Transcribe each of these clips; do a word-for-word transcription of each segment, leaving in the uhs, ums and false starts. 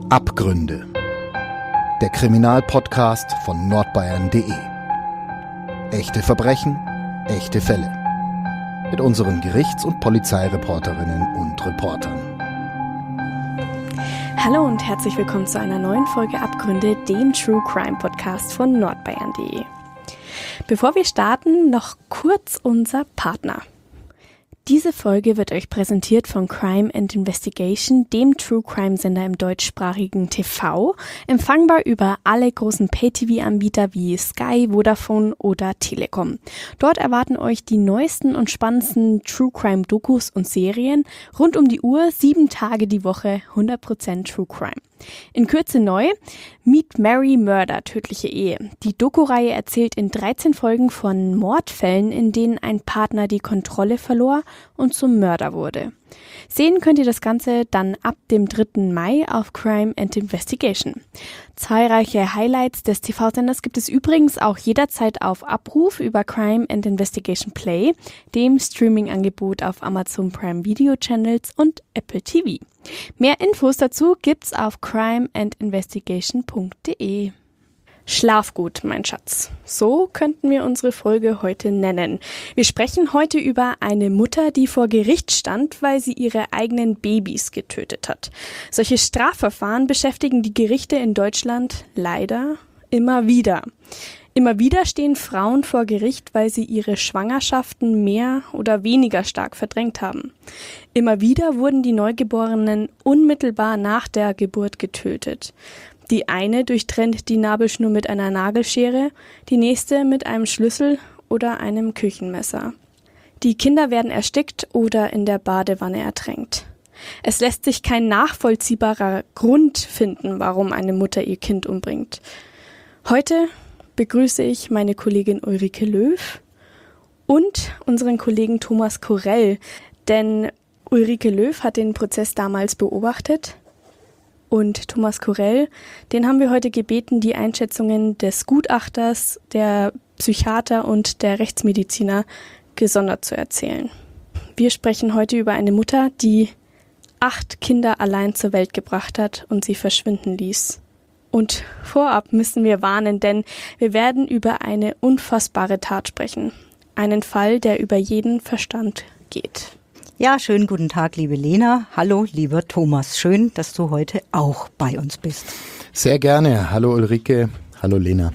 Abgründe. Der Kriminalpodcast von nordbayern punkt de. Echte Verbrechen, echte Fälle. Mit unseren Gerichts- und Polizeireporterinnen und Reportern. Hallo und herzlich willkommen zu einer neuen Folge Abgründe, dem True Crime Podcast von nordbayern punkt de. Bevor wir starten, noch kurz unser Partner. Diese Folge wird euch präsentiert von Crime and Investigation, dem True Crime Sender im deutschsprachigen T V, empfangbar über alle großen Pay-T V-Anbieter wie Sky, Vodafone oder Telekom. Dort erwarten euch die neuesten und spannendsten True Crime Dokus und Serien rund um die Uhr, sieben Tage die Woche, hundert Prozent True Crime. In Kürze neu, Meet Mary Murder, tödliche Ehe. Die Doku-Reihe erzählt in dreizehn Folgen von Mordfällen, in denen ein Partner die Kontrolle verlor und zum Mörder wurde. Sehen könnt ihr das Ganze dann ab dem dritten Mai auf Crime and Investigation. Zahlreiche Highlights des T V-Senders gibt es übrigens auch jederzeit auf Abruf über Crime and Investigation Play, dem Streaming-Angebot auf Amazon Prime Video Channels und Apple T V. Mehr Infos dazu gibt's auf crime and investigation punkt de. Schlaf gut, mein Schatz. So könnten wir unsere Folge heute nennen. Wir sprechen heute über eine Mutter, die vor Gericht stand, weil sie ihre eigenen Babys getötet hat. Solche Strafverfahren beschäftigen die Gerichte in Deutschland leider immer wieder. Immer wieder stehen Frauen vor Gericht, weil sie ihre Schwangerschaften mehr oder weniger stark verdrängt haben. Immer wieder wurden die Neugeborenen unmittelbar nach der Geburt getötet. Die eine durchtrennt die Nabelschnur mit einer Nagelschere, die nächste mit einem Schlüssel oder einem Küchenmesser. Die Kinder werden erstickt oder in der Badewanne ertränkt. Es lässt sich kein nachvollziehbarer Grund finden, warum eine Mutter ihr Kind umbringt. Heute begrüße ich meine Kollegin Ulrike Löw und unseren Kollegen Thomas Korell, denn Ulrike Löw hat den Prozess damals beobachtet. Und Thomas Korell, den haben wir heute gebeten, die Einschätzungen des Gutachters, der Psychiater und der Rechtsmediziner gesondert zu erzählen. Wir sprechen heute über eine Mutter, die acht Kinder allein zur Welt gebracht hat und sie verschwinden ließ. Und vorab müssen wir warnen, denn wir werden über eine unfassbare Tat sprechen. Einen Fall, der über jeden Verstand geht. Ja, schönen guten Tag, liebe Lena. Hallo, lieber Thomas. Schön, dass du heute auch bei uns bist. Sehr gerne. Hallo Ulrike. Hallo Lena.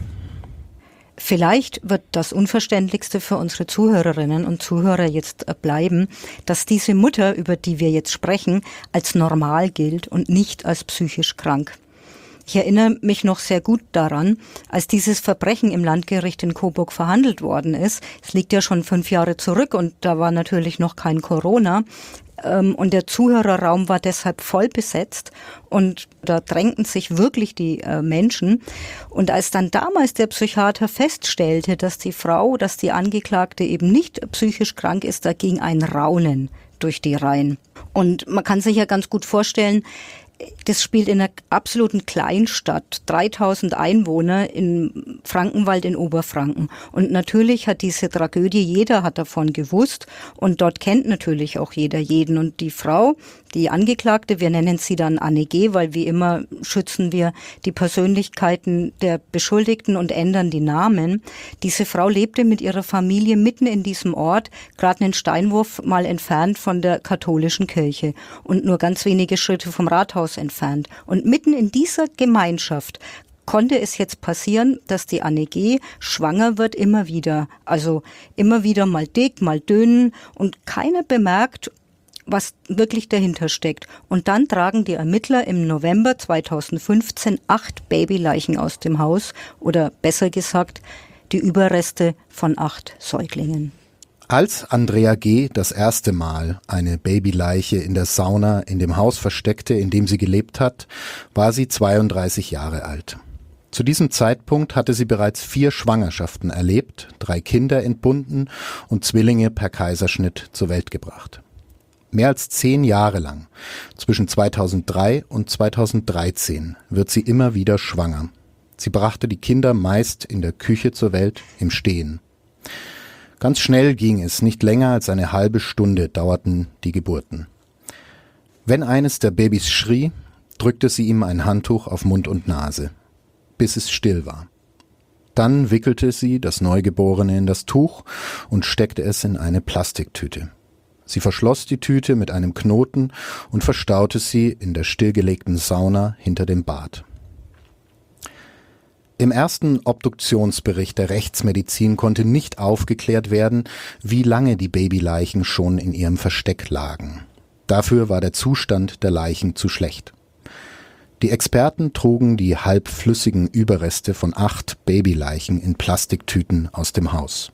Vielleicht wird das Unverständlichste für unsere Zuhörerinnen und Zuhörer jetzt bleiben, dass diese Mutter, über die wir jetzt sprechen, als normal gilt und nicht als psychisch krank. Ich erinnere mich noch sehr gut daran, als dieses Verbrechen im Landgericht in Coburg verhandelt worden ist. Es liegt ja schon fünf Jahre zurück und da war natürlich noch kein Corona. Und der Zuhörerraum war deshalb voll besetzt und da drängten sich wirklich die Menschen. Und als dann damals der Psychiater feststellte, dass die Frau, dass die Angeklagte eben nicht psychisch krank ist, da ging ein Raunen durch die Reihen. Und man kann sich ja ganz gut vorstellen, das spielt in einer absoluten Kleinstadt, dreitausend Einwohner in Frankenwald in Oberfranken. Und natürlich hat diese Tragödie, jeder hat davon gewusst und dort kennt natürlich auch jeder jeden. Und die Frau, die Angeklagte, wir nennen sie dann Anne G., weil wie immer schützen wir die Persönlichkeiten der Beschuldigten und ändern die Namen. Diese Frau lebte mit ihrer Familie mitten in diesem Ort, gerade einen Steinwurf mal entfernt von der katholischen Kirche und nur ganz wenige Schritte vom Rathaus entfernt. Und mitten in dieser Gemeinschaft konnte es jetzt passieren, dass die Anne G. schwanger wird immer wieder. Also immer wieder mal dick, mal dünn und keiner bemerkt, was wirklich dahinter steckt. Und dann tragen die Ermittler im November zweitausendfünfzehn acht Babyleichen aus dem Haus oder besser gesagt die Überreste von acht Säuglingen. Als Andrea G. das erste Mal eine Babyleiche in der Sauna in dem Haus versteckte, in dem sie gelebt hat, war sie zweiunddreißig Jahre alt. Zu diesem Zeitpunkt hatte sie bereits vier Schwangerschaften erlebt, drei Kinder entbunden und Zwillinge per Kaiserschnitt zur Welt gebracht. Mehr als zehn Jahre lang, zwischen zweitausenddrei und zweitausenddreizehn, wird sie immer wieder schwanger. Sie brachte die Kinder meist in der Küche zur Welt, im Stehen. Ganz schnell ging es, nicht länger als eine halbe Stunde dauerten die Geburten. Wenn eines der Babys schrie, drückte sie ihm ein Handtuch auf Mund und Nase, bis es still war. Dann wickelte sie das Neugeborene in das Tuch und steckte es in eine Plastiktüte. Sie verschloss die Tüte mit einem Knoten und verstaute sie in der stillgelegten Sauna hinter dem Bad. Im ersten Obduktionsbericht der Rechtsmedizin konnte nicht aufgeklärt werden, wie lange die Babyleichen schon in ihrem Versteck lagen. Dafür war der Zustand der Leichen zu schlecht. Die Experten trugen die halbflüssigen Überreste von acht Babyleichen in Plastiktüten aus dem Haus.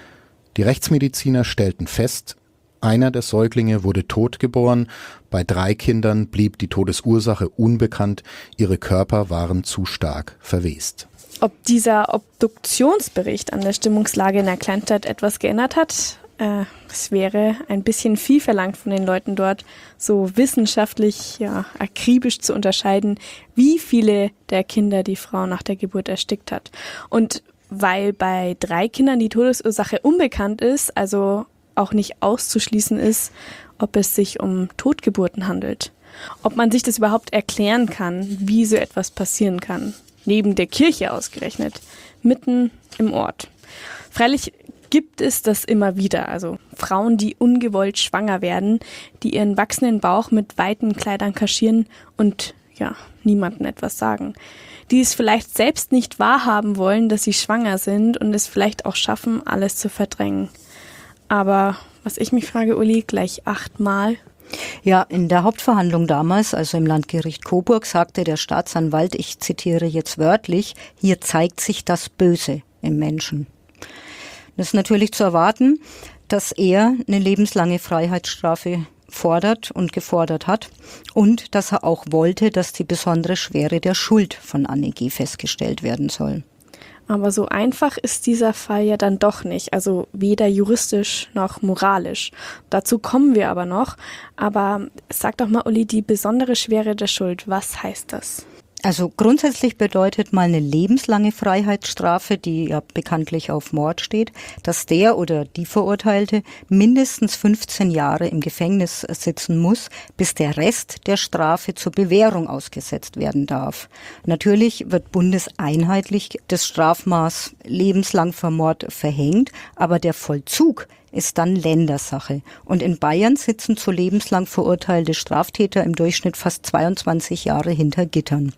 Die Rechtsmediziner stellten fest, einer der Säuglinge wurde tot geboren, bei drei Kindern blieb die Todesursache unbekannt, ihre Körper waren zu stark verwest. Ob dieser Obduktionsbericht an der Stimmungslage in der Kleinstadt etwas geändert hat? Äh, es wäre ein bisschen viel verlangt von den Leuten dort, so wissenschaftlich, ja, akribisch zu unterscheiden, wie viele der Kinder die Frau nach der Geburt erstickt hat. Und weil bei drei Kindern die Todesursache unbekannt ist, also auch nicht auszuschließen ist, ob es sich um Totgeburten handelt. Ob man sich das überhaupt erklären kann, wie so etwas passieren kann. Neben der Kirche ausgerechnet, mitten im Ort. Freilich gibt es das immer wieder, also Frauen, die ungewollt schwanger werden, die ihren wachsenden Bauch mit weiten Kleidern kaschieren und ja, niemandem etwas sagen. Die es vielleicht selbst nicht wahrhaben wollen, dass sie schwanger sind und es vielleicht auch schaffen, alles zu verdrängen. Aber was ich mich frage, Uli, gleich achtmal. Ja, in der Hauptverhandlung damals, also im Landgericht Coburg, sagte der Staatsanwalt, ich zitiere jetzt wörtlich, hier zeigt sich das Böse im Menschen. Das ist natürlich zu erwarten, dass er eine lebenslange Freiheitsstrafe fordert und gefordert hat und dass er auch wollte, dass die besondere Schwere der Schuld von Anne G. festgestellt werden soll. Aber so einfach ist dieser Fall ja dann doch nicht, also weder juristisch noch moralisch. Dazu kommen wir aber noch. Aber sag doch mal, Uli, die besondere Schwere der Schuld, was heißt das? Also grundsätzlich bedeutet mal eine lebenslange Freiheitsstrafe, die ja bekanntlich auf Mord steht, dass der oder die Verurteilte mindestens fünfzehn Jahre im Gefängnis sitzen muss, bis der Rest der Strafe zur Bewährung ausgesetzt werden darf. Natürlich wird bundeseinheitlich das Strafmaß lebenslang für Mord verhängt, aber der Vollzug ist dann Ländersache. Und in Bayern sitzen zu lebenslang verurteilte Straftäter im Durchschnitt fast zweiundzwanzig Jahre hinter Gittern.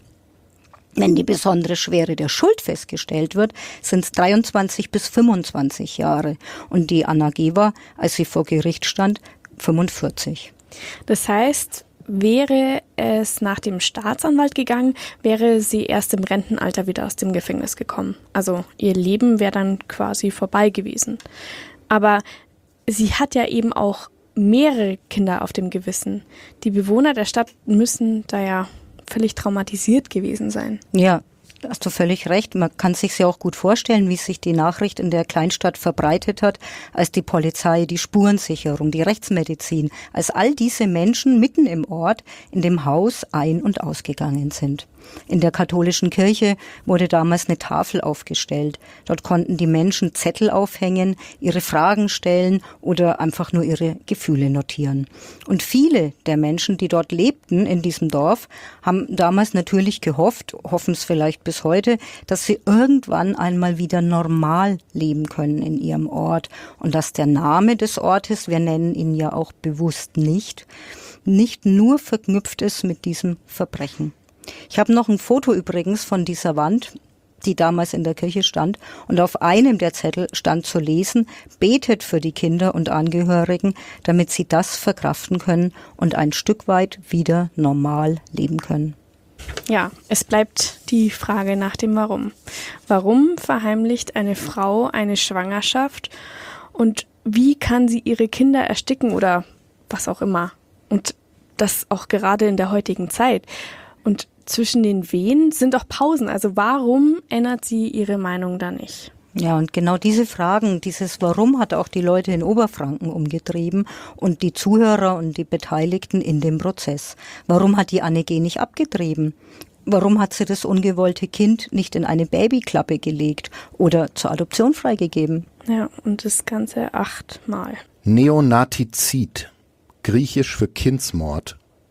Wenn die besondere Schwere der Schuld festgestellt wird, sind es dreiundzwanzig bis fünfundzwanzig Jahre. Und die Anna G. war, als sie vor Gericht stand, fünfundvierzig. Das heißt, wäre es nach dem Staatsanwalt gegangen, wäre sie erst im Rentenalter wieder aus dem Gefängnis gekommen. Also ihr Leben wäre dann quasi vorbei gewesen. Aber sie hat ja eben auch mehrere Kinder auf dem Gewissen. Die Bewohner der Stadt müssen da ja völlig traumatisiert gewesen sein. Ja, da hast du völlig recht. Man kann sich ja auch gut vorstellen, wie sich die Nachricht in der Kleinstadt verbreitet hat, als die Polizei, die Spurensicherung, die Rechtsmedizin, als all diese Menschen mitten im Ort in dem Haus ein- und ausgegangen sind. In der katholischen Kirche wurde damals eine Tafel aufgestellt. Dort konnten die Menschen Zettel aufhängen, ihre Fragen stellen oder einfach nur ihre Gefühle notieren. Und viele der Menschen, die dort lebten in diesem Dorf, haben damals natürlich gehofft, hoffen es vielleicht bis heute, dass sie irgendwann einmal wieder normal leben können in ihrem Ort und dass der Name des Ortes, wir nennen ihn ja auch bewusst nicht, nicht nur verknüpft ist mit diesem Verbrechen. Ich habe noch ein Foto übrigens von dieser Wand, die damals in der Kirche stand. Und auf einem der Zettel stand zu lesen, betet für die Kinder und Angehörigen, damit sie das verkraften können und ein Stück weit wieder normal leben können. Ja, es bleibt die Frage nach dem Warum. Warum verheimlicht eine Frau eine Schwangerschaft und wie kann sie ihre Kinder ersticken oder was auch immer? Und das auch gerade in der heutigen Zeit. Und zwischen den Wehen sind auch Pausen. Also warum ändert sie ihre Meinung da nicht? Ja, und genau diese Fragen, dieses Warum hat auch die Leute in Oberfranken umgetrieben und die Zuhörer und die Beteiligten in dem Prozess. Warum hat die Anne G. nicht abgetrieben? Warum hat sie das ungewollte Kind nicht in eine Babyklappe gelegt oder zur Adoption freigegeben? Ja, und das Ganze achtmal. Neonatizid, griechisch für Kindsmord,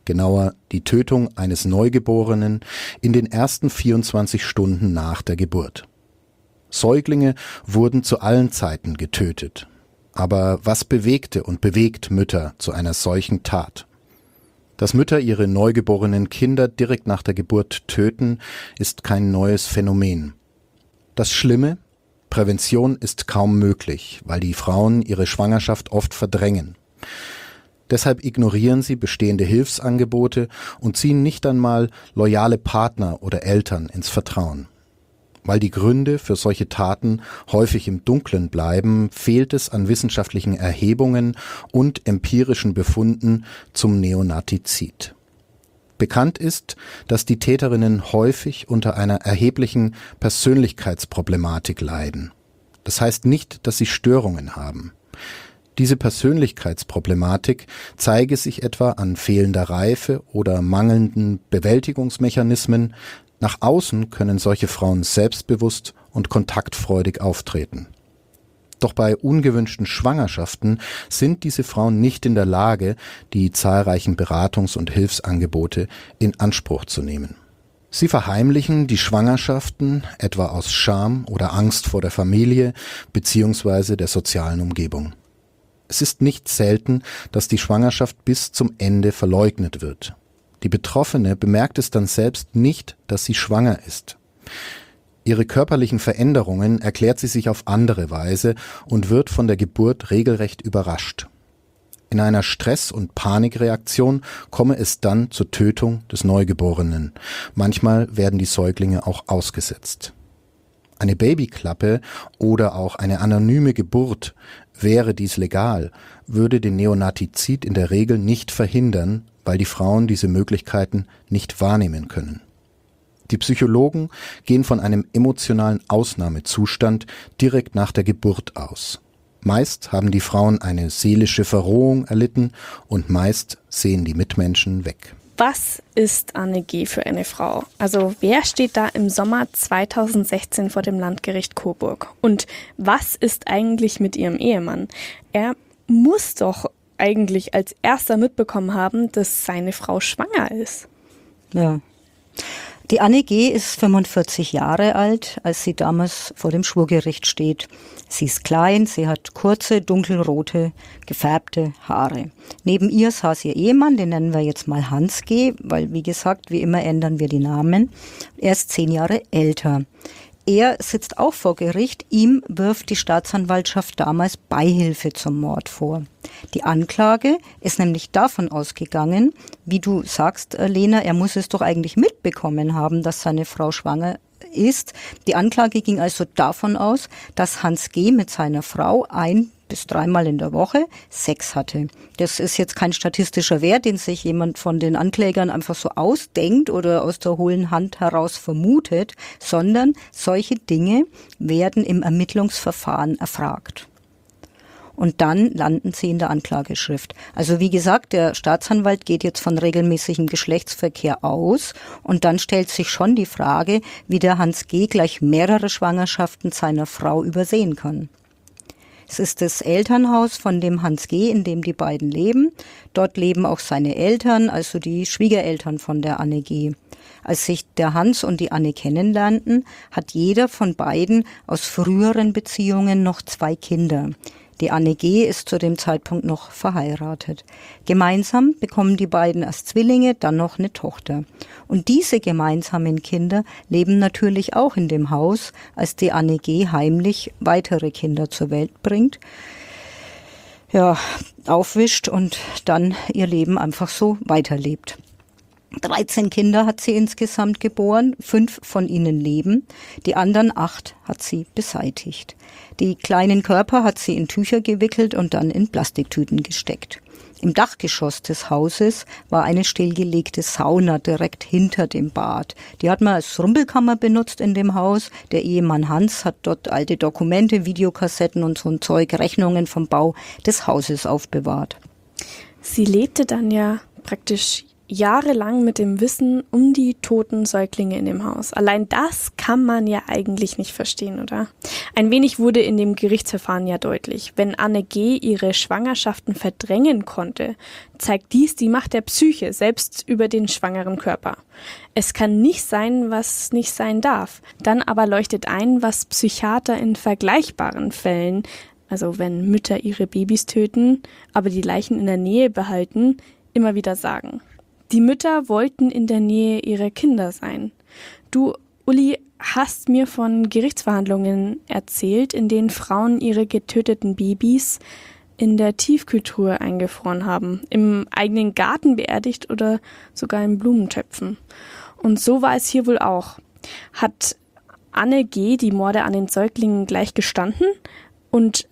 genauer die Tötung eines Neugeborenen in den ersten vierundzwanzig Stunden nach der Geburt. Säuglinge wurden zu allen Zeiten getötet. Aber was bewegte und bewegt Mütter zu einer solchen Tat? Dass Mütter ihre neugeborenen Kinder direkt nach der Geburt töten, ist kein neues Phänomen. Das Schlimme: Prävention ist kaum möglich, weil die Frauen ihre Schwangerschaft oft verdrängen. Deshalb ignorieren sie bestehende Hilfsangebote und ziehen nicht einmal loyale Partner oder Eltern ins Vertrauen. Weil die Gründe für solche Taten häufig im Dunkeln bleiben, fehlt es an wissenschaftlichen Erhebungen und empirischen Befunden zum Neonatizid. Bekannt ist, dass die Täterinnen häufig unter einer erheblichen Persönlichkeitsproblematik leiden. Das heißt nicht, dass sie Störungen haben. Diese Persönlichkeitsproblematik zeige sich etwa an fehlender Reife oder mangelnden Bewältigungsmechanismen. Nach außen können solche Frauen selbstbewusst und kontaktfreudig auftreten. Doch bei ungewünschten Schwangerschaften sind diese Frauen nicht in der Lage, die zahlreichen Beratungs- und Hilfsangebote in Anspruch zu nehmen. Sie verheimlichen die Schwangerschaften etwa aus Scham oder Angst vor der Familie bzw. der sozialen Umgebung. Es ist nicht selten, dass die Schwangerschaft bis zum Ende verleugnet wird. Die Betroffene bemerkt es dann selbst nicht, dass sie schwanger ist. Ihre körperlichen Veränderungen erklärt sie sich auf andere Weise und wird von der Geburt regelrecht überrascht. In einer Stress- und Panikreaktion komme es dann zur Tötung des Neugeborenen. Manchmal werden die Säuglinge auch ausgesetzt. Eine Babyklappe oder auch eine anonyme Geburt, wäre dies legal, würde den Neonatizid in der Regel nicht verhindern, weil die Frauen diese Möglichkeiten nicht wahrnehmen können. Die Psychologen gehen von einem emotionalen Ausnahmezustand direkt nach der Geburt aus. Meist haben die Frauen eine seelische Verrohung erlitten und meist sehen die Mitmenschen weg. Was ist Anne G. für eine Frau? Also wer steht da im Sommer zweitausendsechzehn vor dem Landgericht Coburg? Und was ist eigentlich mit ihrem Ehemann? Er muss doch eigentlich als erster mitbekommen haben, dass seine Frau schwanger ist. Ja. Die Anne G. ist fünfundvierzig Jahre alt, als sie damals vor dem Schwurgericht steht. Sie ist klein, sie hat kurze, dunkelrote, gefärbte Haare. Neben ihr saß ihr Ehemann, den nennen wir jetzt mal Hans G., weil, wie gesagt, wie immer ändern wir die Namen. Er ist zehn Jahre älter. Er sitzt auch vor Gericht. Ihm wirft die Staatsanwaltschaft damals Beihilfe zum Mord vor. Die Anklage ist nämlich davon ausgegangen, wie du sagst, Lena, er muss es doch eigentlich mitbekommen haben, dass seine Frau schwanger ist. Die Anklage ging also davon aus, dass Hans G. mit seiner Frau ein bis dreimal in der Woche Sex hatte. Das ist jetzt kein statistischer Wert, den sich jemand von den Anklägern einfach so ausdenkt oder aus der hohlen Hand heraus vermutet, sondern solche Dinge werden im Ermittlungsverfahren erfragt. Und dann landen sie in der Anklageschrift. Also wie gesagt, der Staatsanwalt geht jetzt von regelmäßigem Geschlechtsverkehr aus und dann stellt sich schon die Frage, wie der Hans G. gleich mehrere Schwangerschaften seiner Frau übersehen kann. Es ist das Elternhaus von dem Hans G., in dem die beiden leben. Dort leben auch seine Eltern, also die Schwiegereltern von der Anne G. Als sich der Hans und die Anne kennenlernten, hat jeder von beiden aus früheren Beziehungen noch zwei Kinder. Die Anne G. ist zu dem Zeitpunkt noch verheiratet. Gemeinsam bekommen die beiden als Zwillinge dann noch eine Tochter. Und diese gemeinsamen Kinder leben natürlich auch in dem Haus, als die Anne G. heimlich weitere Kinder zur Welt bringt, ja, aufwischt und dann ihr Leben einfach so weiterlebt. dreizehn Kinder hat sie insgesamt geboren, fünf von ihnen leben, die anderen acht hat sie beseitigt. Die kleinen Körper hat sie in Tücher gewickelt und dann in Plastiktüten gesteckt. Im Dachgeschoss des Hauses war eine stillgelegte Sauna direkt hinter dem Bad. Die hat man als Rumpelkammer benutzt in dem Haus. Der Ehemann Hans hat dort alte Dokumente, Videokassetten und so ein Zeug, Rechnungen vom Bau des Hauses aufbewahrt. Sie lebte dann ja praktisch jahrelang mit dem Wissen um die toten Säuglinge in dem Haus. Allein das kann man ja eigentlich nicht verstehen, oder? Ein wenig wurde in dem Gerichtsverfahren ja deutlich. Wenn Anne G. ihre Schwangerschaften verdrängen konnte, zeigt dies die Macht der Psyche, selbst über den schwangeren Körper. Es kann nicht sein, was nicht sein darf. Dann aber leuchtet ein, was Psychiater in vergleichbaren Fällen, also wenn Mütter ihre Babys töten, aber die Leichen in der Nähe behalten, immer wieder sagen. Die Mütter wollten in der Nähe ihrer Kinder sein. Du, Uli, hast mir von Gerichtsverhandlungen erzählt, in denen Frauen ihre getöteten Babys in der Tiefkühltruhe eingefroren haben, im eigenen Garten beerdigt oder sogar in Blumentöpfen. Und so war es hier wohl auch. Hat Anne G. die Morde an den Säuglingen gleich gestanden? Und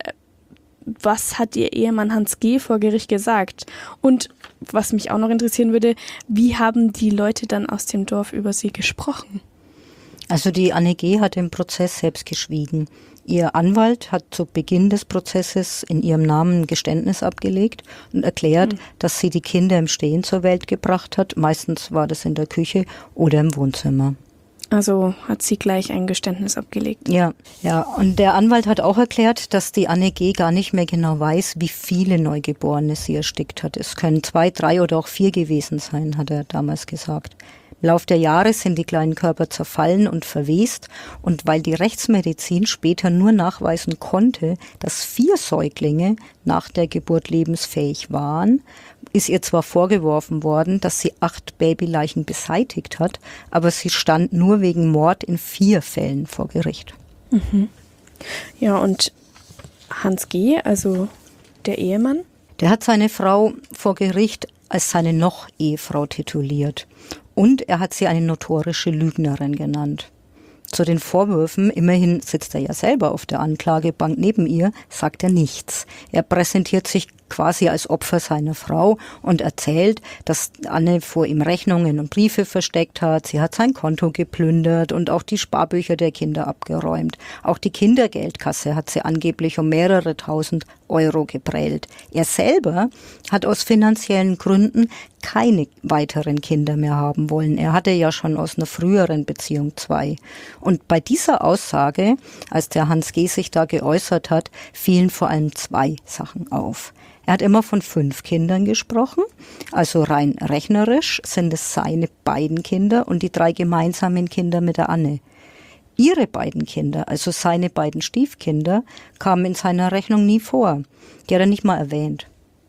was hat ihr Ehemann Hans G. vor Gericht gesagt? Und was mich auch noch interessieren würde, wie haben die Leute dann aus dem Dorf über sie gesprochen? Also die Anne G. hat im Prozess selbst geschwiegen. Ihr Anwalt hat zu Beginn des Prozesses in ihrem Namen ein Geständnis abgelegt und erklärt, mhm. dass sie die Kinder im Stehen zur Welt gebracht hat. Meistens war das in der Küche oder im Wohnzimmer. Also hat sie gleich ein Geständnis abgelegt. Ja, ja. Und der Anwalt hat auch erklärt, dass die Anne G. gar nicht mehr genau weiß, wie viele Neugeborene sie erstickt hat. Es können zwei, drei oder auch vier gewesen sein, hat er damals gesagt. Im Lauf der Jahre sind die kleinen Körper zerfallen und verwest. Und weil die Rechtsmedizin später nur nachweisen konnte, dass vier Säuglinge nach der Geburt lebensfähig waren, ist ihr zwar vorgeworfen worden, dass sie acht Babyleichen beseitigt hat, aber sie stand nur wegen Mord in vier Fällen vor Gericht. Mhm. Ja, und Hans G., also der Ehemann? Der hat seine Frau vor Gericht als seine Noch-Ehefrau tituliert. Und er hat sie eine notorische Lügnerin genannt. Zu den Vorwürfen, immerhin sitzt er ja selber auf der Anklagebank neben ihr, sagt er nichts. Er präsentiert sich quasi als Opfer seiner Frau und erzählt, dass Anne vor ihm Rechnungen und Briefe versteckt hat. Sie hat sein Konto geplündert und auch die Sparbücher der Kinder abgeräumt. Auch die Kindergeldkasse hat sie angeblich um mehrere tausend Euro geprellt. Er selber hat aus finanziellen Gründen keine weiteren Kinder mehr haben wollen. Er hatte ja schon aus einer früheren Beziehung zwei. Und bei dieser Aussage, als der Hans G. sich da geäußert hat, fielen vor allem zwei Sachen auf. Er hat immer von fünf Kindern gesprochen, also rein rechnerisch sind es seine beiden Kinder und die drei gemeinsamen Kinder mit der Anne. Ihre beiden Kinder, also seine beiden Stiefkinder, kamen in seiner Rechnung nie vor. Die hat er nicht mal erwähnt.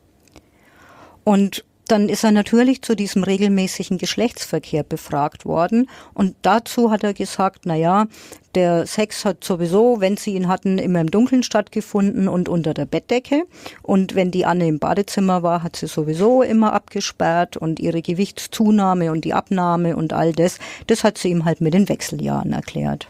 Und dann ist er natürlich zu diesem regelmäßigen Geschlechtsverkehr befragt worden und dazu hat er gesagt, na ja, der Sex hat sowieso, wenn sie ihn hatten, immer im Dunkeln stattgefunden und unter der Bettdecke und wenn die Anne im Badezimmer war, hat sie sowieso immer abgesperrt und ihre Gewichtszunahme und die Abnahme und all das, das hat sie ihm halt mit den Wechseljahren erklärt.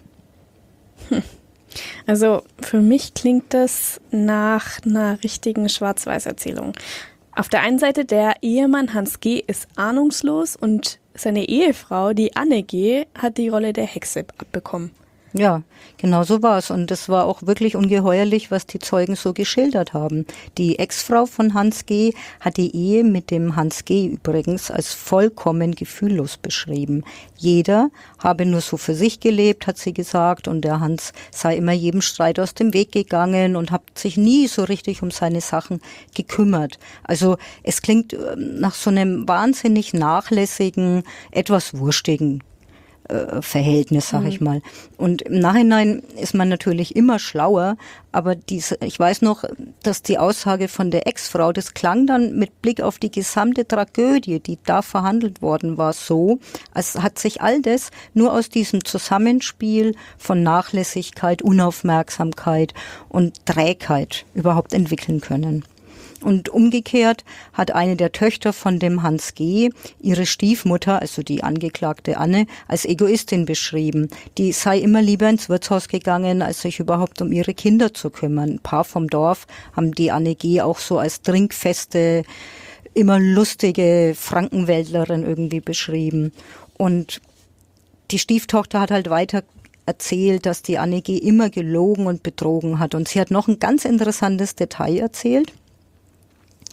Hm. Also für mich klingt das nach einer richtigen Schwarz-Weiß-Erzählung. Auf der einen Seite, der Ehemann Hans G. ist ahnungslos und seine Ehefrau, die Anne G., hat die Rolle der Hexe abbekommen. Ja, genau so war es. Und es war auch wirklich ungeheuerlich, was die Zeugen so geschildert haben. Die Ex-Frau von Hans G. hat die Ehe mit dem Hans G. übrigens als vollkommen gefühllos beschrieben. Jeder habe nur so für sich gelebt, hat sie gesagt, und der Hans sei immer jedem Streit aus dem Weg gegangen und hat sich nie so richtig um seine Sachen gekümmert. Also es klingt nach so einem wahnsinnig nachlässigen, etwas wurstigen Verhältnis, sag ich mal. Und im Nachhinein ist man natürlich immer schlauer, aber diese, ich weiß noch, dass die Aussage von der Ex-Frau, das klang dann mit Blick auf die gesamte Tragödie, die da verhandelt worden war, so, als hat sich all das nur aus diesem Zusammenspiel von Nachlässigkeit, Unaufmerksamkeit und Trägheit überhaupt entwickeln können. Und umgekehrt hat eine der Töchter von dem Hans G. ihre Stiefmutter, also die angeklagte Anne, als Egoistin beschrieben. Die sei immer lieber ins Wirtshaus gegangen, als sich überhaupt um ihre Kinder zu kümmern. Ein paar vom Dorf haben die Anne G. auch so als trinkfeste, immer lustige Frankenwäldlerin irgendwie beschrieben. Und die Stieftochter hat halt weiter erzählt, dass die Anne G. immer gelogen und betrogen hat. Und sie hat noch ein ganz interessantes Detail erzählt.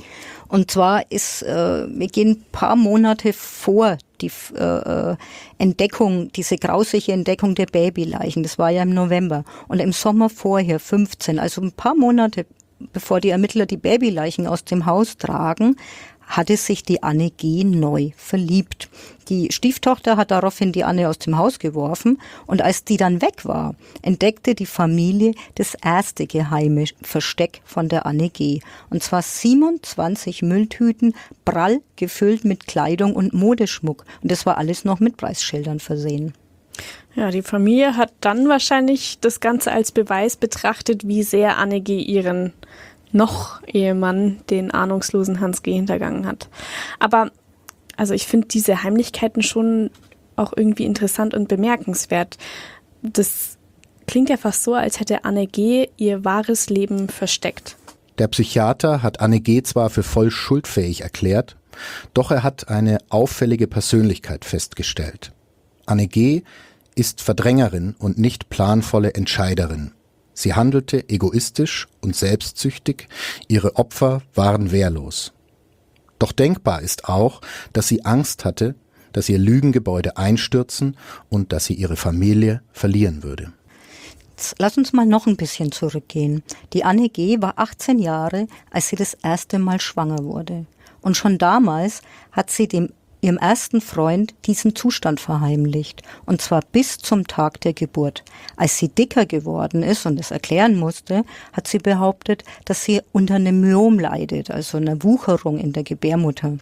Und zwar ist, äh, wir gehen ein paar Monate vor die äh, Entdeckung, diese grausige Entdeckung der Babyleichen. Das war ja im November. Und im Sommer vorher, fünfzehn, also ein paar Monate bevor die Ermittler die Babyleichen aus dem Haus tragen, hatte sich die Anne G. neu verliebt. Die Stieftochter hat daraufhin die Anne aus dem Haus geworfen und als die dann weg war, entdeckte die Familie das erste geheime Versteck von der Anne G. Und zwar siebenundzwanzig Mülltüten, prall gefüllt mit Kleidung und Modeschmuck. Und das war alles noch mit Preisschildern versehen. Ja, die Familie hat dann wahrscheinlich das Ganze als Beweis betrachtet, wie sehr Anne G. ihren noch Ehemann, den ahnungslosen Hans G. hintergangen hat. Aber also ich finde diese Heimlichkeiten schon auch irgendwie interessant und bemerkenswert. Das klingt ja fast so, als hätte Anne G. ihr wahres Leben versteckt. Der Psychiater hat Anne G. zwar für voll schuldfähig erklärt, doch er hat eine auffällige Persönlichkeit festgestellt. Anne G. ist Verdrängerin und nicht planvolle Entscheiderin. Sie handelte egoistisch und selbstsüchtig, ihre Opfer waren wehrlos. Doch denkbar ist auch, dass sie Angst hatte, dass ihr Lügengebäude einstürzen und dass sie ihre Familie verlieren würde. Jetzt lass uns mal noch ein bisschen zurückgehen. Die Anne G. war achtzehn Jahre, als sie das erste Mal schwanger wurde. Und schon damals hat sie dem ihrem ersten Freund diesen Zustand verheimlicht, und zwar bis zum Tag der Geburt. Als sie dicker geworden ist und es erklären musste, hat sie behauptet, dass sie unter einem Myom leidet, also einer Wucherung in der Gebärmutter.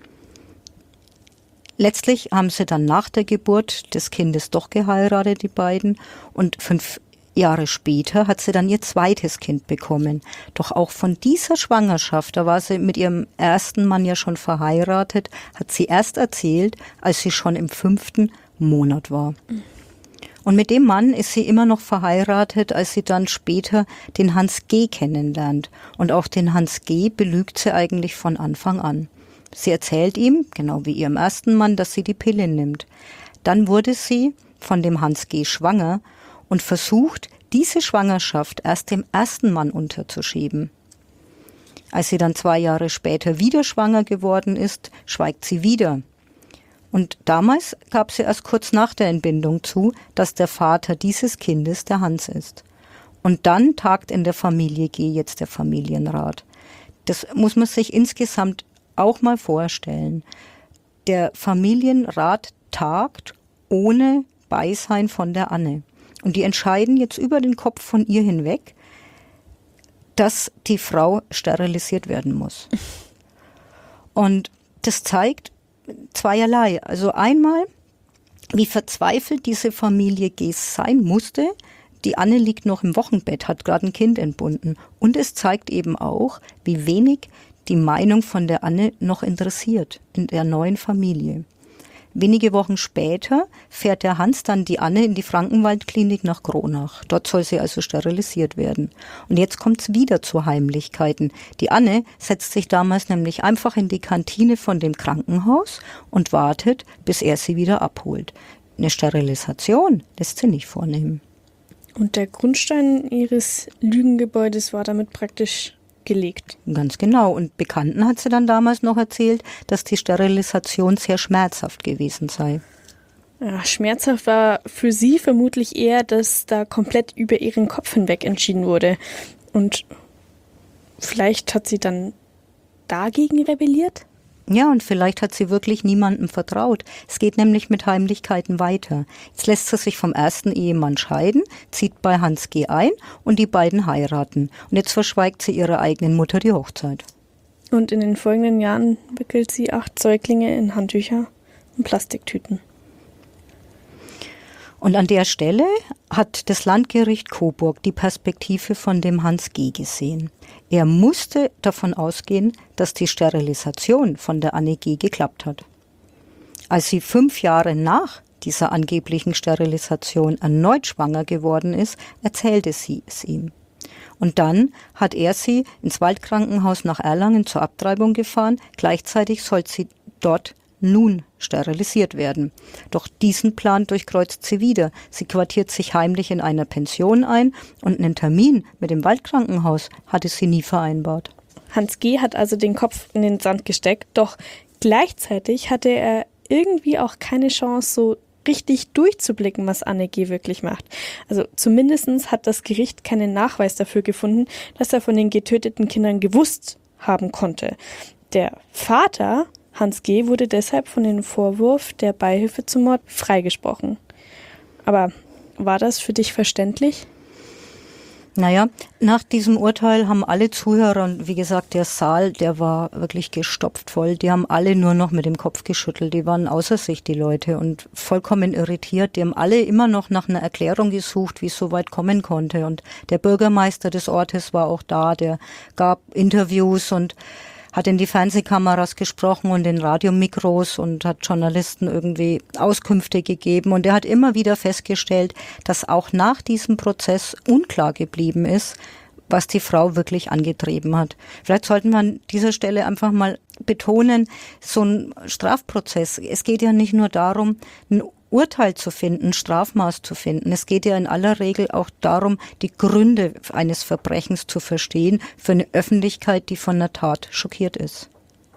Letztlich haben sie dann nach der Geburt des Kindes doch geheiratet, die beiden, und fünf Jahre später hat sie dann ihr zweites Kind bekommen. Doch auch von dieser Schwangerschaft, da war sie mit ihrem ersten Mann ja schon verheiratet, hat sie erst erzählt, als sie schon im fünften Monat war. Und mit dem Mann ist sie immer noch verheiratet, als sie dann später den Hans G. kennenlernt. Und auch den Hans G. belügt sie eigentlich von Anfang an. Sie erzählt ihm, genau wie ihrem ersten Mann, dass sie die Pille nimmt. Dann wurde sie von dem Hans G. schwanger und versucht, diese Schwangerschaft erst dem ersten Mann unterzuschieben. Als sie dann zwei Jahre später wieder schwanger geworden ist, schweigt sie wieder. Und damals gab sie erst kurz nach der Entbindung zu, dass der Vater dieses Kindes der Hans ist. Und dann tagt in der Familie G. jetzt der Familienrat. Das muss man sich insgesamt auch mal vorstellen. Der Familienrat tagt ohne Beisein von der Anne. Und die entscheiden jetzt über den Kopf von ihr hinweg, dass die Frau sterilisiert werden muss. Und das zeigt zweierlei. Also einmal, wie verzweifelt diese Familie G. sein musste. Die Anne liegt noch im Wochenbett, hat gerade ein Kind entbunden. Und es zeigt eben auch, wie wenig die Meinung von der Anne noch interessiert in der neuen Familie. Wenige Wochen später fährt der Hans dann die Anne in die Frankenwaldklinik nach Kronach. Dort soll sie also sterilisiert werden. Und jetzt kommt es wieder zu Heimlichkeiten. Die Anne setzt sich damals nämlich einfach in die Kantine von dem Krankenhaus und wartet, bis er sie wieder abholt. Eine Sterilisation lässt sie nicht vornehmen. Und der Grundstein ihres Lügengebäudes war damit praktisch gelegt. Ganz genau. Und Bekannten hat sie dann damals noch erzählt, dass die Sterilisation sehr schmerzhaft gewesen sei. Ja, schmerzhaft war für sie vermutlich eher, dass da komplett über ihren Kopf hinweg entschieden wurde. Und vielleicht hat sie dann dagegen rebelliert? Ja, und vielleicht hat sie wirklich niemandem vertraut. Es geht nämlich mit Heimlichkeiten weiter. Jetzt lässt sie sich vom ersten Ehemann scheiden, zieht bei Hans G. ein und die beiden heiraten. Und jetzt verschweigt sie ihrer eigenen Mutter die Hochzeit. Und in den folgenden Jahren wickelt sie acht Säuglinge in Handtücher und Plastiktüten. Und an der Stelle hat das Landgericht Coburg die Perspektive von dem Hans G. gesehen. Er musste davon ausgehen, dass die Sterilisation von der Anne G. geklappt hat. Als sie fünf Jahre nach dieser angeblichen Sterilisation erneut schwanger geworden ist, erzählte sie es ihm. Und dann hat er sie ins Waldkrankenhaus nach Erlangen zur Abtreibung gefahren. Gleichzeitig soll sie dort nun sterilisiert werden. Doch diesen Plan durchkreuzt sie wieder. Sie quartiert sich heimlich in einer Pension ein und einen Termin mit dem Waldkrankenhaus hatte sie nie vereinbart. Hans G. hat also den Kopf in den Sand gesteckt, doch gleichzeitig hatte er irgendwie auch keine Chance, so richtig durchzublicken, was Anne G. wirklich macht. Also zumindest hat das Gericht keinen Nachweis dafür gefunden, dass er von den getöteten Kindern gewusst haben konnte. Der Vater, Hans G., wurde deshalb von dem Vorwurf der Beihilfe zum Mord freigesprochen. Aber war das für dich verständlich? Naja, nach diesem Urteil haben alle Zuhörer, und wie gesagt, der Saal, der war wirklich gestopft voll, die haben alle nur noch mit dem Kopf geschüttelt, die waren außer sich, die Leute, und vollkommen irritiert. Die haben alle immer noch nach einer Erklärung gesucht, wie es so weit kommen konnte. Und der Bürgermeister des Ortes war auch da, der gab Interviews und hat in die Fernsehkameras gesprochen und in Radiomikros und hat Journalisten irgendwie Auskünfte gegeben. Und er hat immer wieder festgestellt, dass auch nach diesem Prozess unklar geblieben ist, was die Frau wirklich angetrieben hat. Vielleicht sollten wir an dieser Stelle einfach mal betonen, so ein Strafprozess, es geht ja nicht nur darum, ein Urteil zu finden, Strafmaß zu finden. Es geht ja in aller Regel auch darum, die Gründe eines Verbrechens zu verstehen für eine Öffentlichkeit, die von der Tat schockiert ist.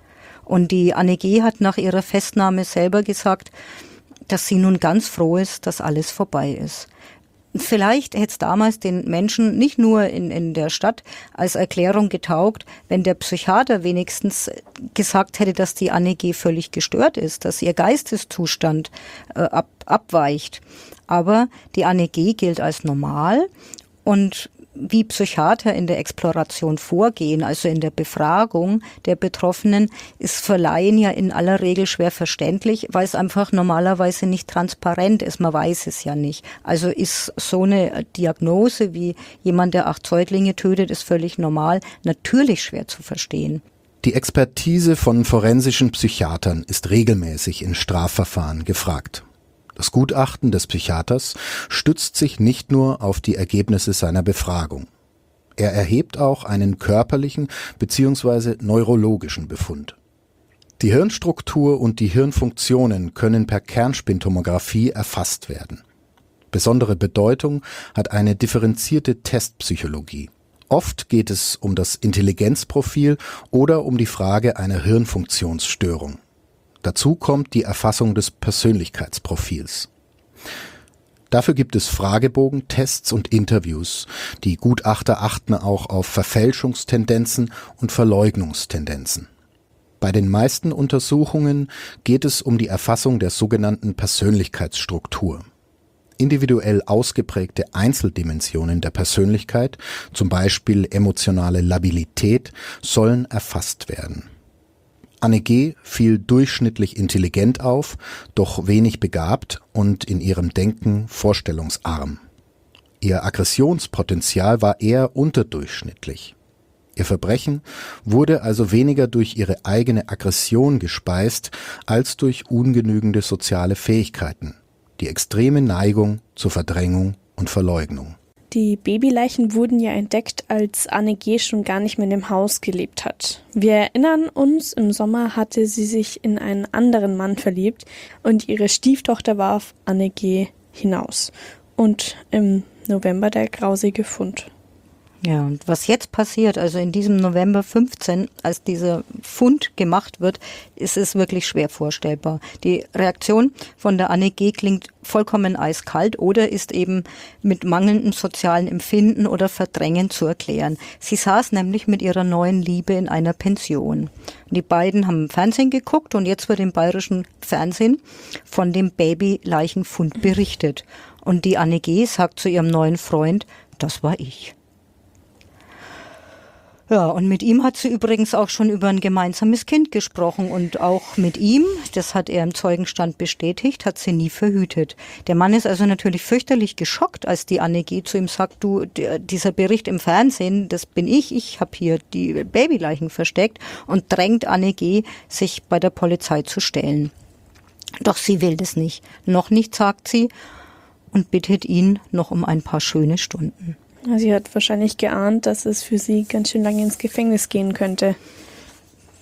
Und die Anne G. hat nach ihrer Festnahme selber gesagt, dass sie nun ganz froh ist, dass alles vorbei ist. Vielleicht hätte es damals den Menschen nicht nur in, in der Stadt als Erklärung getaugt, wenn der Psychiater wenigstens gesagt hätte, dass die Anne G. völlig gestört ist, dass ihr Geisteszustand äh, ab, abweicht. Aber die Anne G. gilt als normal, und wie Psychiater in der Exploration vorgehen, also in der Befragung der Betroffenen, ist für Laien ja in aller Regel schwer verständlich, weil es einfach normalerweise nicht transparent ist. Man weiß es ja nicht. Also ist so eine Diagnose wie jemand, der acht Säuglinge tötet, ist völlig normal, natürlich schwer zu verstehen. Die Expertise von forensischen Psychiatern ist regelmäßig in Strafverfahren gefragt. Das Gutachten des Psychiaters stützt sich nicht nur auf die Ergebnisse seiner Befragung. Er erhebt auch einen körperlichen bzw. neurologischen Befund. Die Hirnstruktur und die Hirnfunktionen können per Kernspintomographie erfasst werden. Besondere Bedeutung hat eine differenzierte Testpsychologie. Oft geht es um das Intelligenzprofil oder um die Frage einer Hirnfunktionsstörung. Dazu kommt die Erfassung des Persönlichkeitsprofils. Dafür gibt es Fragebogen, Tests und Interviews. Die Gutachter achten auch auf Verfälschungstendenzen und Verleugnungstendenzen. Bei den meisten Untersuchungen geht es um die Erfassung der sogenannten Persönlichkeitsstruktur. Individuell ausgeprägte Einzeldimensionen der Persönlichkeit, zum Beispiel emotionale Labilität, sollen erfasst werden. Anne G. fiel durchschnittlich intelligent auf, doch wenig begabt und in ihrem Denken vorstellungsarm. Ihr Aggressionspotenzial war eher unterdurchschnittlich. Ihr Verbrechen wurde also weniger durch ihre eigene Aggression gespeist, als durch ungenügende soziale Fähigkeiten, die extreme Neigung zur Verdrängung und Verleugnung. Die Babyleichen wurden ja entdeckt, als Anne G. schon gar nicht mehr in dem Haus gelebt hat. Wir erinnern uns, im Sommer hatte sie sich in einen anderen Mann verliebt und ihre Stieftochter warf Anne G. hinaus. Und im November der grausige Fund. Ja, und was jetzt passiert, also in diesem November fünfzehn, als dieser Fund gemacht wird, ist es wirklich schwer vorstellbar. Die Reaktion von der Anne G. klingt vollkommen eiskalt oder ist eben mit mangelndem sozialen Empfinden oder Verdrängen zu erklären. Sie saß nämlich mit ihrer neuen Liebe in einer Pension. Die beiden haben Fernsehen geguckt und jetzt wird im bayerischen Fernsehen von dem Babyleichenfund berichtet. Und die Anne G. sagt zu ihrem neuen Freund, das war ich. Ja, und mit ihm hat sie übrigens auch schon über ein gemeinsames Kind gesprochen und auch mit ihm, das hat er im Zeugenstand bestätigt, hat sie nie verhütet. Der Mann ist also natürlich fürchterlich geschockt, als die Anne G. zu ihm sagt, du, der, dieser Bericht im Fernsehen, das bin ich, ich habe hier die Babyleichen versteckt, und drängt Anne G., sich bei der Polizei zu stellen. Doch sie will das nicht. Noch nicht, sagt sie, und bittet ihn noch um ein paar schöne Stunden. Sie hat wahrscheinlich geahnt, dass es für sie ganz schön lange ins Gefängnis gehen könnte.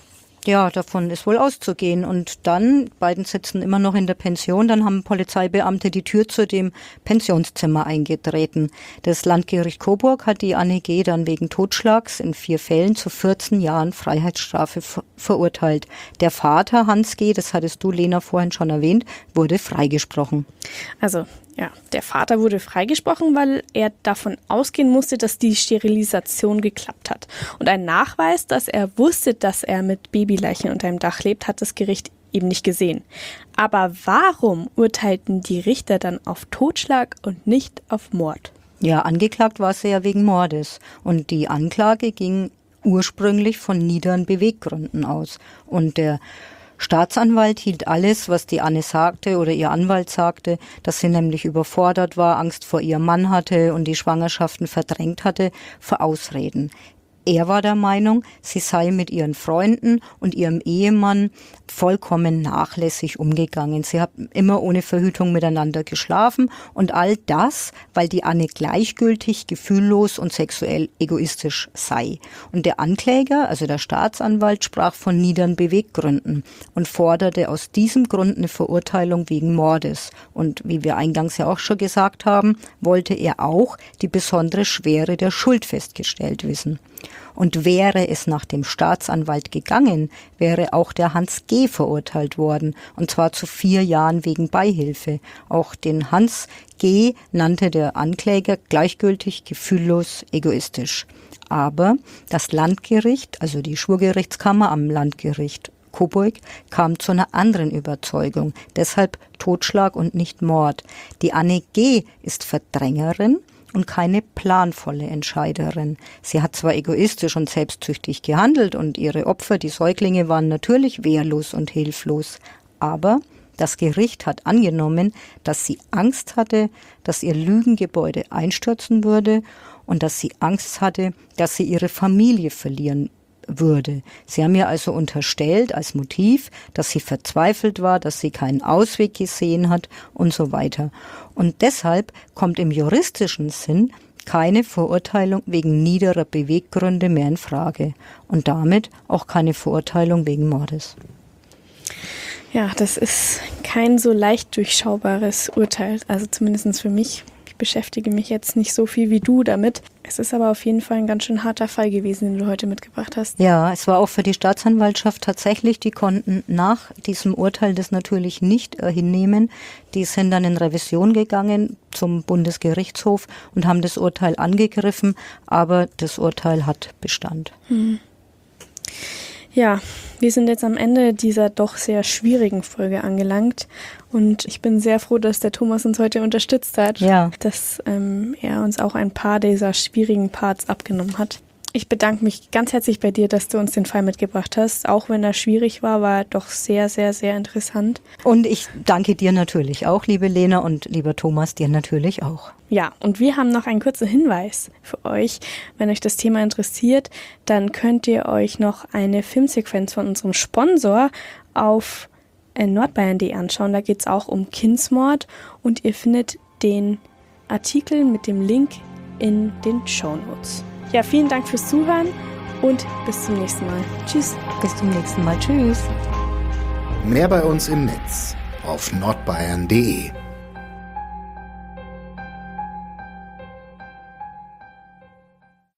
Ja, davon ist wohl auszugehen. Und dann, beiden sitzen immer noch in der Pension, dann haben Polizeibeamte die Tür zu dem Pensionszimmer eingetreten. Das Landgericht Coburg hat die Anne G. dann wegen Totschlags in vier Fällen zu vierzehn Jahren Freiheitsstrafe ver- verurteilt. Der Vater, Hans G., das hattest du, Lena, vorhin schon erwähnt, wurde freigesprochen. Also, ja, der Vater wurde freigesprochen, weil er davon ausgehen musste, dass die Sterilisation geklappt hat. Und ein Nachweis, dass er wusste, dass er mit Babyleichen unter dem Dach lebt, hat das Gericht eben nicht gesehen. Aber warum urteilten die Richter dann auf Totschlag und nicht auf Mord? Ja, angeklagt war sie ja wegen Mordes. Und die Anklage ging ursprünglich von niederen Beweggründen aus. Und der Staatsanwalt hielt alles, was die Anne sagte oder ihr Anwalt sagte, dass sie nämlich überfordert war, Angst vor ihrem Mann hatte und die Schwangerschaften verdrängt hatte, für Ausreden. Er war der Meinung, sie sei mit ihren Freunden und ihrem Ehemann vollkommen nachlässig umgegangen. Sie haben immer ohne Verhütung miteinander geschlafen und all das, weil die Anne gleichgültig, gefühllos und sexuell egoistisch sei. Und der Ankläger, also der Staatsanwalt, sprach von niederen Beweggründen und forderte aus diesem Grund eine Verurteilung wegen Mordes. Und wie wir eingangs ja auch schon gesagt haben, wollte er auch die besondere Schwere der Schuld festgestellt wissen. Und wäre es nach dem Staatsanwalt gegangen, wäre auch der Hans G. verurteilt worden, und zwar zu vier Jahren wegen Beihilfe. Auch den Hans G. nannte der Ankläger gleichgültig, gefühllos, egoistisch. Aber das Landgericht, also die Schwurgerichtskammer am Landgericht Coburg, kam zu einer anderen Überzeugung. Deshalb Totschlag und nicht Mord. Die Anne G. ist Verdrängerin und keine planvolle Entscheiderin. Sie hat zwar egoistisch und selbstsüchtig gehandelt und ihre Opfer, die Säuglinge, waren natürlich wehrlos und hilflos. Aber das Gericht hat angenommen, dass sie Angst hatte, dass ihr Lügengebäude einstürzen würde und dass sie Angst hatte, dass sie ihre Familie verlieren würde. Sie haben ihr also unterstellt als Motiv, dass sie verzweifelt war, dass sie keinen Ausweg gesehen hat und so weiter. Und deshalb kommt im juristischen Sinn keine Verurteilung wegen niederer Beweggründe mehr in Frage und damit auch keine Verurteilung wegen Mordes. Ja, das ist kein so leicht durchschaubares Urteil, also zumindest für mich. Ich beschäftige mich jetzt nicht so viel wie du damit. Es ist aber auf jeden Fall ein ganz schön harter Fall gewesen, den du heute mitgebracht hast. Ja, es war auch für die Staatsanwaltschaft tatsächlich, die konnten nach diesem Urteil das natürlich nicht äh, hinnehmen. Die sind dann in Revision gegangen zum Bundesgerichtshof und haben das Urteil angegriffen, aber das Urteil hat Bestand. Hm. Ja, wir sind jetzt am Ende dieser doch sehr schwierigen Folge angelangt und ich bin sehr froh, dass der Thomas uns heute unterstützt hat, ja. dass ähm, er uns auch ein paar dieser schwierigen Parts abgenommen hat. Ich bedanke mich ganz herzlich bei dir, dass du uns den Fall mitgebracht hast. Auch wenn er schwierig war, war er doch sehr, sehr, sehr interessant. Und ich danke dir natürlich auch, liebe Lena, und lieber Thomas, dir natürlich auch. Ja, und wir haben noch einen kurzen Hinweis für euch. Wenn euch das Thema interessiert, dann könnt ihr euch noch eine Filmsequenz von unserem Sponsor auf nordbayern punkt de anschauen. Da geht es auch um Kindsmord und ihr findet den Artikel mit dem Link in den Shownotes. Ja, vielen Dank fürs Zuhören und bis zum nächsten Mal. Tschüss. Bis zum nächsten Mal. Tschüss. Mehr bei uns im Netz auf nordbayern punkt de.